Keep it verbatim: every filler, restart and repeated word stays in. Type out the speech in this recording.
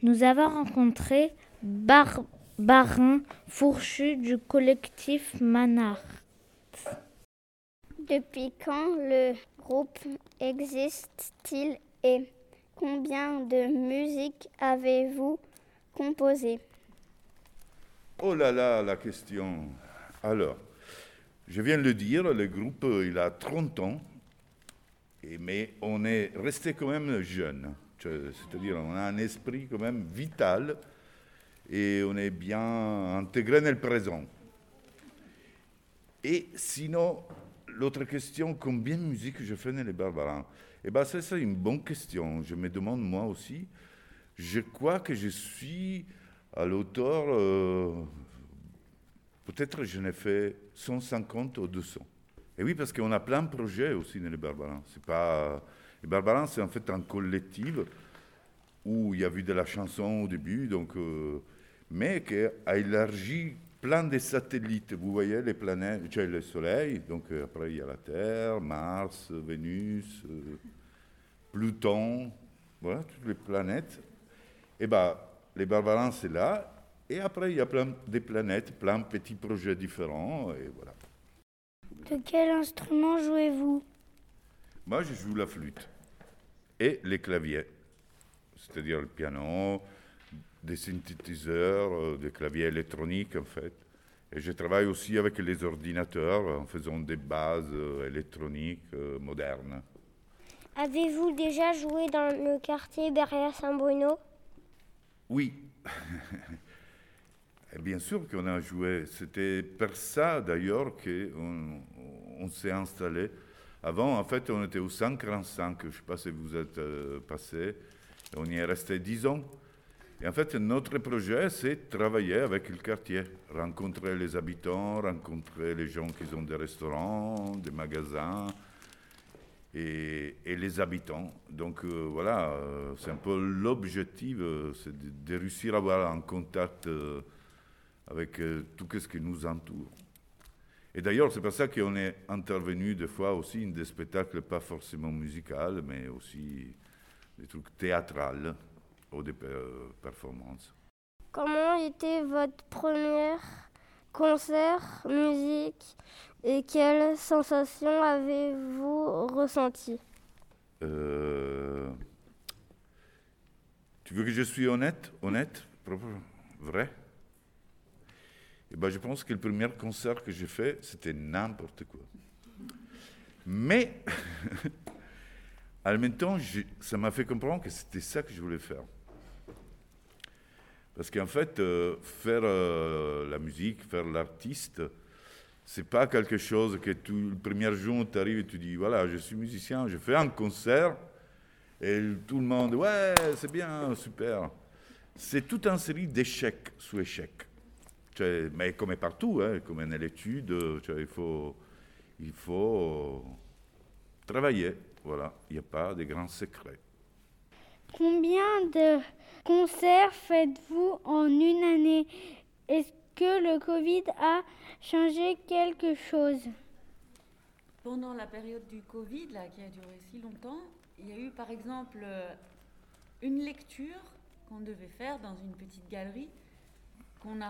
Nous avons rencontré Barbarin Fourchu du collectif Manart. Depuis quand le groupe existe-t-il et combien de musiques avez-vous composé? Oh là là, la question. Alors, je viens de le dire, le groupe, il a trente ans, et, mais on est resté quand même jeune. C'est-à-dire, on a un esprit quand même vital et on est bien intégré dans le présent. Et sinon, l'autre question, combien de musique je fais dans les Barbarins? Eh bien, ça, c'est une bonne question. Je me demande moi aussi. Je crois que je suis à l'auteur, euh, peut-être je n'ai fait cent cinquante ou deux cents. Et oui, parce qu'on a plein de projets aussi dans les Barbarins. C'est pas... Les Barbarins, c'est en fait un collectif où il y a eu de la chanson au début, donc, euh, mais qui a élargi plein de satellites. Vous voyez les planètes, tu as le Soleil, donc euh, après il y a la Terre, Mars, Vénus, euh, Pluton, voilà, toutes les planètes. Et bien, les Barbarins, c'est là. Et après, il y a plein de planètes, plein de petits projets différents, et voilà. De quel instrument jouez-vous? Moi, je joue la flûte et les claviers, c'est-à-dire le piano, des synthétiseurs, euh, des claviers électroniques, en fait. Et je travaille aussi avec les ordinateurs en faisant des bases euh, électroniques euh, modernes. Avez-vous déjà joué dans le quartier derrière Saint-Bruno? Oui. Et bien sûr qu'on a joué. C'était pour ça, d'ailleurs, qu'on on s'est installé. Avant, en fait, on était au cent quarante-cinq. Je ne sais pas si vous êtes euh, passé. On y est resté dix ans. Et en fait, notre projet, c'est travailler avec le quartier, rencontrer les habitants, rencontrer les gens qui ont des restaurants, des magasins, et, et les habitants. Donc euh, voilà, euh, c'est un peu l'objectif, euh, c'est de, de réussir à avoir un contact euh, avec euh, tout ce qui nous entoure. Et d'ailleurs, c'est pour ça qu'on est intervenu des fois aussi dans des spectacles pas forcément musicaux, mais aussi des trucs théâtrales ou des euh, performances. Comment était votre premier concert musique et quelles sensations avez-vous ressenties? Euh... Tu veux que je sois honnête, honnête, propre, vrai? Eh ben, je pense que le premier concert que j'ai fait, c'était n'importe quoi. Mais, en même temps, je, ça m'a fait comprendre que c'était ça que je voulais faire. Parce qu'en fait, euh, faire euh, la musique, faire l'artiste, c'est pas quelque chose que tu, le premier jour, tu arrives et tu dis, voilà, je suis musicien, je fais un concert, et tout le monde, ouais, c'est bien, super. C'est toute une série d'échecs sous échecs. Cioè, mais comme partout, hein, comme dans l'étude, cioè, il faut, il faut travailler. Voilà, il n'y a pas de grands secrets. Combien de concerts faites-vous en une année? Est-ce que le Covid a changé quelque chose? Pendant la période du Covid, là, qui a duré si longtemps, il y a eu par exemple une lecture qu'on devait faire dans une petite galerie qu'on a